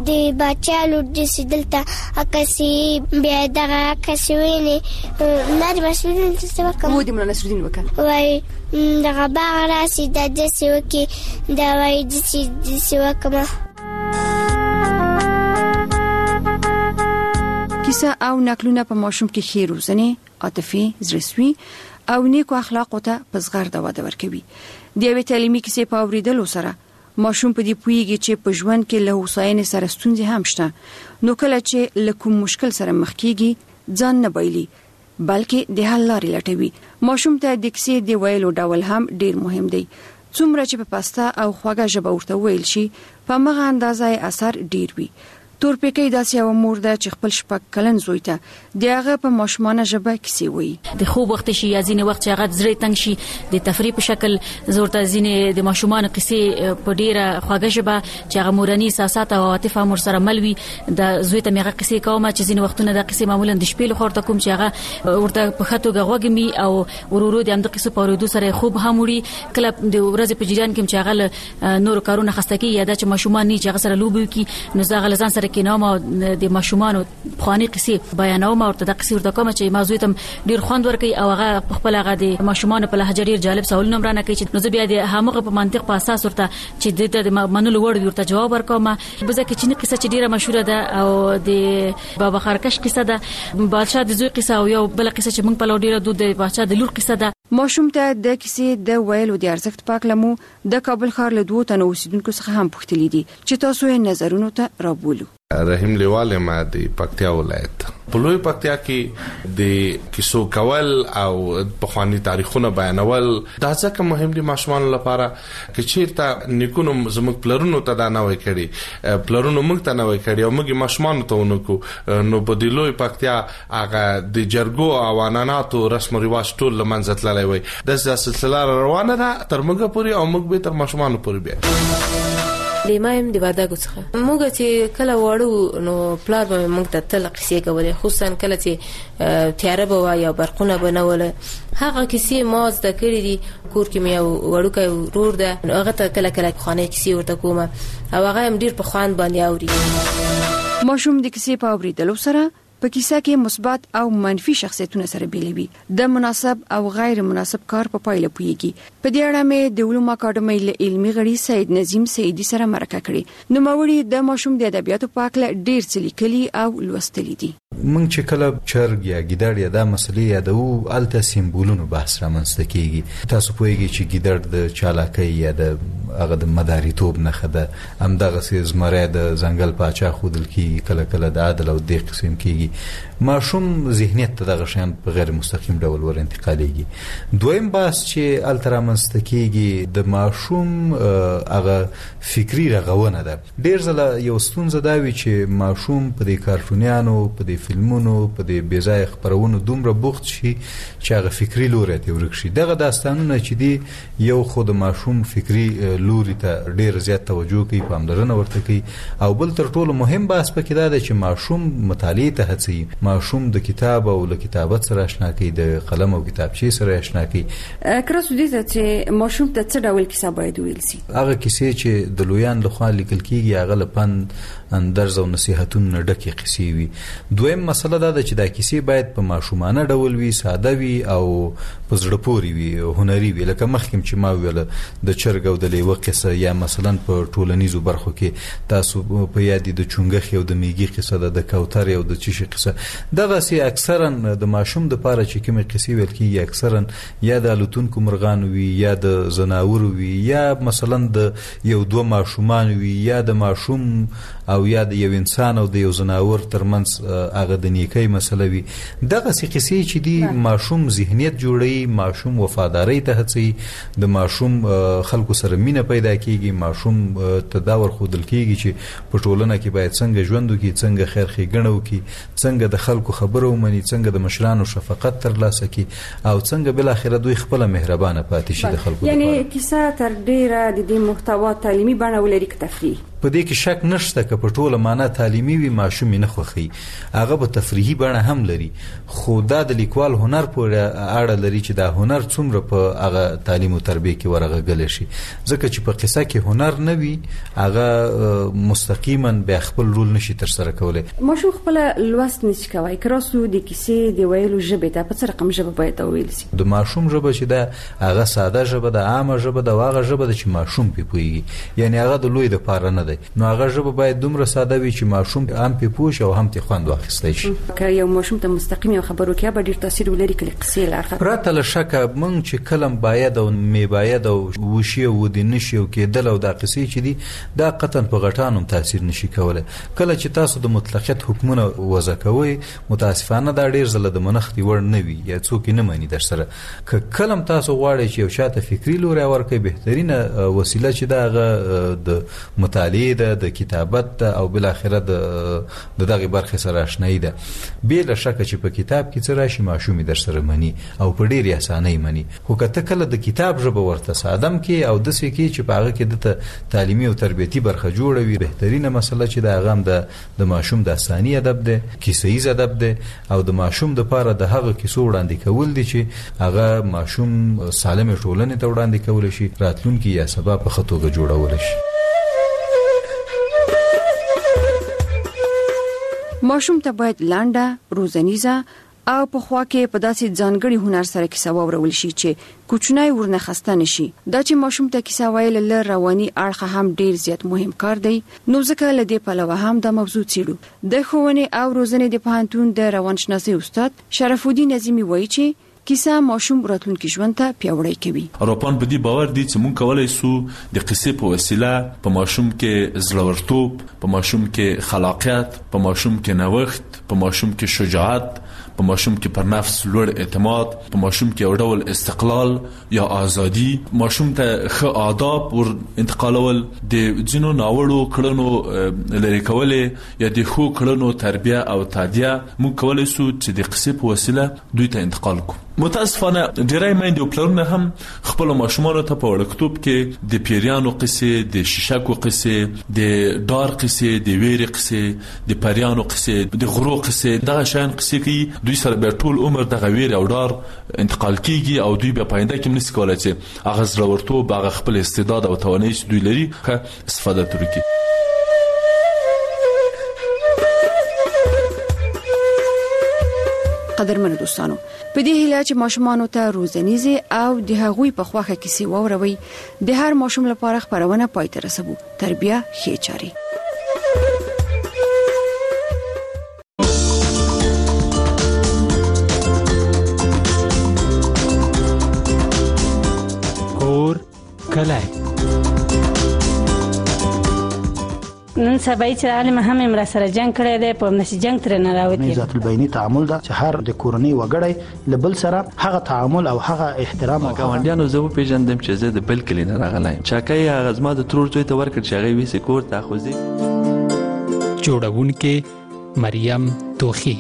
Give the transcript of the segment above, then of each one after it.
د بچا لور دې دلته اکسي بیا دغه کسوینه نه د مسؤلین څه وکړم مو د مولانا نصرالدین وکړ وای دغه باغ راسي د دې وکي دا وای د دې وکړم. کیسه او نقلونه په ماشوم کې ښې روزنې، عاطفي، زړسوي او نیکو اخلاقو ته په زغرده وده ورکوي. د یوې تعلیمي کیسې په اورېدلو سره ماشوم په دې پوهیږي چې په ژوند کې له هوساینې سره ستونزې هم شته، نو کله چې له کوم مشکل سره مخ کیږي ځان نه بایلي بلکې د حل لارې لټوي. ماشوم ته د کیسې د ویلو ډول هم ډیر مهم دی. څومره چې په پاسته او خوږه ژبه ورته ویل شي په مغه اندازه اثر ډیر وي. تورپیکۍ داسې یو مور ده چې خپل شپږ کلن زوی ته د هغه په ماشومانه ژبه کیسې وایي. د خوب وخت شي یا ځینې وخت چې هغه زړه تنګ شي د تفریح په شکل زورته ځینې د ماشومان کیسې په ډیره خوږه ژبه چې هغه مورني احساسات او عاطفه مور سره ملوي د زوی ته میغه کیسې کوم چې ځینې وختونه د کیسې معمولا د شپې لخوا ته کوم چې هغه ورته په خاطر غوګمي او ورورو د امد کیسې په ورودو سره خوب هم وړي. کله د ورځې په جریان کې چې هغه نور کارونه خستکی یا د ماشومان نه چې هغه سره لوبي کی نو زغه لزان سره کې نوم د ماشومان خواني قصې بیانوم او ته د قصې ورته کوم چې موضوع ته ډیر خوند ورکي او هغه خپل هغه د ماشومان په لهجه ډیر جالب سوال نمبر نه کوي چې نو زه بیا د هغه په منطق په اساس ورته چې د منلو وړ ورته جواب ورکوم. بزه کې چې قصه چې ډیره مشهوره ده او د بابا خرکش قصه ده، بادشاہ د زوی قصه او یو بل قصه چې موږ په لور ډیره د بادشاہ د لور قصه ده. ماشوم ته د کیسې د ویلو د ارزښت پاک لمو د کابل ښار له 2 تنو اوسیدونکو څخه هم پوښتلې دي چې تاسو یې نظرونو ته راوبولو. رحیم لیواله ما د پکتیا ولایت په لوی پکتیا کې د کیسو کول او په خواني تاریخونه بیانول دا ځکه مهم دي ماشومان لپاره چې چیرته نیکونو زموږ پلرونو ته دا نه وای کړي، پلرونو موږ ته نه وای کړي او موږ ماشومان ته ونکو. نو په د لوی پکتیا هغه د جرګو او عنعناتو رسم او رواج ټول لمنځه تللی وای. د سلسله روانه ده تر موږ پورې او موږ به تر ماشومان پورې بیا لیمایم دی وردګو څخه موږ چې کله وړو نو پلار به موږ ته تل قصې کولې، خصوصا کله چې تیاره به یا برقونه به نه وله. هغه کیسې ما زده کړې دي کور کې مې وړوکی ورور ده هغه ته کله کله خانه کیسې ورته کوم او هغه هم ډیر په خوان باندې اوري. ماشوم د کیسې په اورېدلو سره په کیسه کې مثبت او منفي شخصیتونه سره بیلوي، د مناسب او غیر مناسب کار په پایله پوهیږي. په دې اړه مې د علوم اکاډمۍ له علمي غړي سید نظیم سیدی سره مرکه کړې. نو موري د ماشوم د ادبیاتو په اړه ډیر څه لیکلي او لوستلي دي. موږ چې کله چرګ یا ګیدړ یا د مسلې یادو الته سیمبولونو بحث رامنځته کیږي. تاسو پوهیږئ چې ګیدړ د چالاکۍ یا د هغه د مداریتوب نه خده هم دغه زمری د ځنګل پاچا خودل کیږي، کله کله د عدل او د قسم کیږي. ماشوم ذهنیت ته دغه شیان په غیر مستقیم ډول ور انتقالېږي. دویم بحث چې الته رامنځته کیږي د ماشوم هغه فکری رغونه ده. ډیر ځله یو ستونزه دا وي چې ماشوم په دې کارټونیانو په دې فلمونو په دې بېځای خبرونو دومره بوخت شي چې هغه فکری لوري ته ورک شي. دغه داستانونه چې دی یو خود ماشوم فکری لوري ته ډیر زیات توجه کوي، پاملرنه ورته کوي. او بل تر ټولو مهم بحث پکې دا دی چې ماشوم مطالعه ته هڅوي، ماشوم د کتاب او له کتابت سره آشنا کوي، د قلم او کتابچې سره آشنا کوي. کراسو دې چې ماشوم ته څه ډول کیسه باید ویل شي؟ هغه کیسې چې د لویان لخوا لیکل کیږي هغه لپاره اندرز او نصيحتونه ډکه قصې وي. دویم مسله دا ده چې دا کیسې باید په ماشومانه ډول وي، ساده وي او په زړه پورې وي، هنري وي. لکه مخکې چې ما ویل د چرګ او د لیوه قصه یا مثلا په ټولنیزو برخو کې تاسو په یاد د چونګخ او د میږي قصه ده، د کوتر او د چیشي قصه. دغه سي اکثرا د ماشوم د پاره چې کومه قصې ویل کیږي اکثرا یا د الوتونکو مرغان وي یا د زناور وي یا مثلا د یو دوه ماشومان وي یا د ماشوم او یا د یو انسان او د یو زناور ترمنځ هغه د نیکۍ مسله وي. دغه سي قصې چې دی ماشوم ذهنیت جوړي، ماشوم وفاداری ته هڅي، د ماشوم خلکو سره مینه پیدا کیږي، ماشوم تداور خودل کیږي چې په ټولنه کې باید څنګه ژوند وکړي، څنګه خیر ښېګڼه وکړي، څنګه د خلکو خبرو ومني، څنګه د مشرانو شفقت ترلاسه کړي او څنګه بل اخره دوی خپل مهربانه پاتې شي د خلکو. یعنی کیسه تر ډیره د دې محتوا تعلیمي بڼه ولري که تفریح؟ په دې کې شک نشته چې په ټوله معنا تعلیمي وي ماشوم نه خوخي هغه په تفریحي بڼه هم لري خو دا د لیکوال هنر پورې اړه لري چې دا هنر څومره په هغه تعلیم او تربیه کې ورغږل شي ځکه چې په قصه کې هنر نه وي هغه مستقیما به خپل رول نشي تر سره کولای ماشوم خپل لوست نشي کوي کراسو د کیسې دی ویلو ژبه ته په څه رقم ژبه باید ویل شي د ماشوم ژبه چې دا هغه ساده ژبه د عامه ژبه د واغه ژبه چې ماشوم پیږي یعنی هغه د لوی د پاره نه دی نو هغه ژبه باید دومره ساده وي چې ماشوم هم پیپوش او هم تی خوند واخیستای شي که یو ماشوم ته مستقیم خبرو کې به ډیر تاثیر ولري کله قصې لارخه پرته له شکه مونږ چې کلم باید او می باید او وشي او د نشي او کېدل او د قصې چې دي دا قطعا په غټانم تاثیر نشي کولای کله چې تاسو د مطلقیت حکمونه وضع کوئ متاسفانه دا ډیر زله د منختي ور نه وي یا څوک نه مانی در سره ک کلم تاسو غواړئ چې یو شاته فکری لوري ورکه بهترینه وسیله چې دا د مطالعه د کتابت او بل اخره د دغه برخه سره آشنایی ده بل شک چې په کتاب کې څه راشي ماشومي در سره مني او په ډیر اسانه مني خو کته کله د کتاب ژبه ورته سادم کې او د سې کې چې په هغه کې د تعلیمي او تربیتی برخه جوړوي بهترینه مسله چې دا غم د ماشوم د ثاني ادب ده کیسې ادب ده او د ماشوم د پاره د هغه کیسو وړاندې کول دي چې هغه ماشوم سالم ټولنې ته وړاندې کول شي راتلونکي یا سبا په خطوګه جوړول شي ماشوم ته باید لانډه روزنیزه او په خوا کې په داسې ځانګړي هنر سره کیسه واورول شي چې کوچنی ورنه خسته نشي دا چې ماشوم ته کیسه ویل له رواني اړخ هم ډیر زیات مهم کار دی نو ځکه لدې په لور هم د موضوع څیړو د ښوونې او روزنې د پوهنتون د روانشناسي استاد شرف الدین نظیمی وایي چې کیسه ماشوم راتلونکي ژوند ته پیاوړی کوي اروپان په دې باور دي چې مونږ کولای سو د قصې په وسیله په ماشوم کې زړورتوب په ماشوم کې خلاقیت په ماشوم کې نوښت په ماشوم کې شجاعت په ماشوم کې پر نفس لوړ اعتماد په ماشوم کې یو ډول استقلال یا ازادي ماشوم ته ښه آداب ور انتقالول د جنو ناوړو کړنو لری کولې یا د خو کړنو تربیه او تعدیه مونږ کولای سو چې د قصې په وسیله دوی ته انتقال کوو متاسفانه ډیری میندې او پلرونه هم خپل ماشومان ته په وړکتوب کې د پیریانو قصې د شیشکو قصې د دار قصې د ویری قصې د پریانو قصې د غرو قصې دغه شان قصې کې دوی سره به ټول عمر د غویر او دار انتقال کیږي او دوی په پاینده کې نس کولای چې هغه زړورتوب هغه خپل استعداد او توانایي چې دوی لري ښه استفاده ترکي قدرمنو دوستانو په دې هیله چې ماشومان ته روزنیزه او د هغوی په خواخه کیسې واوروي د هر ماشوم لپاره خبرونه پای ته رسوي تربیه ښه چاري کور کلای نن سبا چې عالم هم امر سره جنگ کړی دی په نشي جنگ تر نه راوتی ذات البینی تعامل دا چې هر د کورنۍ وګړی لبل سره هغه تعامل او هغه احترام او ګاونډیانو زه پیژندم چې زه د بل کلی نه راغلایم چاکای هغه زما د ترور زوی ته ورکړ چې هغه ویسه کور ته خوځي جوړونکې مریم توخی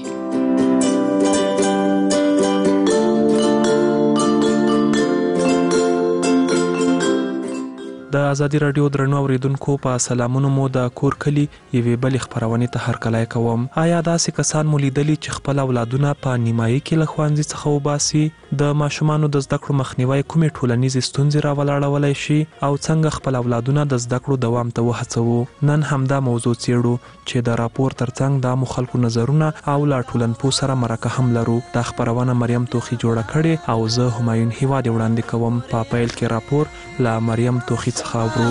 د ازادي رادیو درنو اوریدونکو په سلامونو مو د کور کلی یوې بل خبرونه ته هر کله کوم آیا داسې کسان مولیدلی چې خپل اولادونه په نیمایي کې له ښوونځي څخه وباسي د ماشومانو د زده کړو مخنیوي کومې ټولنیزې ستونزې راولاړولای شي او څنګه خپل اولادونه د زده کړو دوام ته وهڅوو نن همدا موضوع څیړو چې د راپور ترڅنګ د مخالفو نظرونه او لا ټولنپوه سره مرکه هم لرو د خبرونه مریم توخی جوړه کړي او زه همایون هیواد وړاندې کوم په پیل کې راپور لا مریم توخی خبرو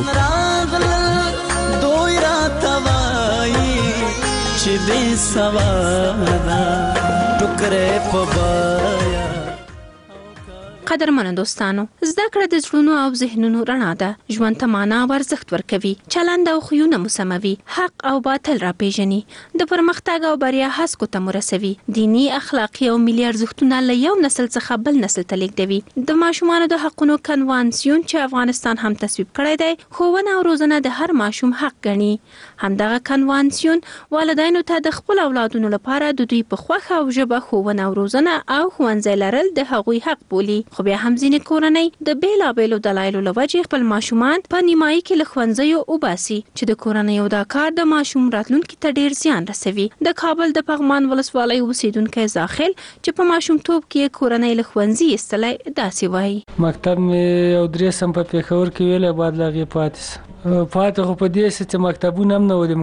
دوی را توای چې دې سوانا ټکرې په قدرمنو دوستانو زده کړه د زړونو او ذهنونو رڼا ده ژوند ته معنا او ارزښت ورکوي چلند او خویونه مسموي حق او باطل را پیژني د پرمختګ او بریا هڅو ته مرسوي دینی اخلاقی او ملي ارزښتونه له یو نسل څخه بل نسل ته لیږدوي د ماشومانو د حقونو کنوانسیون چې افغانستان هم تصویب کړی دی ښوونه او روزنه د هر ماشوم حق ګڼي همدغه کنوانسیون والدینو ته د خپل اولادونو لپاره د دوی په خوښه او ژبه ښوونه او روزنه او ښوونځی لرل د هغوی حق بولي خو خو بیا هم ځینې کورنۍ د بیلابیلو دلایلو لوجې خپل ماشومان په نیمایي کې له ښوونځیو وباسي چې د کورنۍ دا کار د ماشوم راتلونکي ته ډیر زیان رسوي. د کابل د پغمان ولسوالۍ اوسیدونکو زاخل چې په ماشومتوب کې کورنۍ له ښوونځي ایستلای داسې وایي. مکتب مې یو درې سم په پېښور کې ویلې بعد لاغې پاتې خو په دې چې مکتبونه هم نه و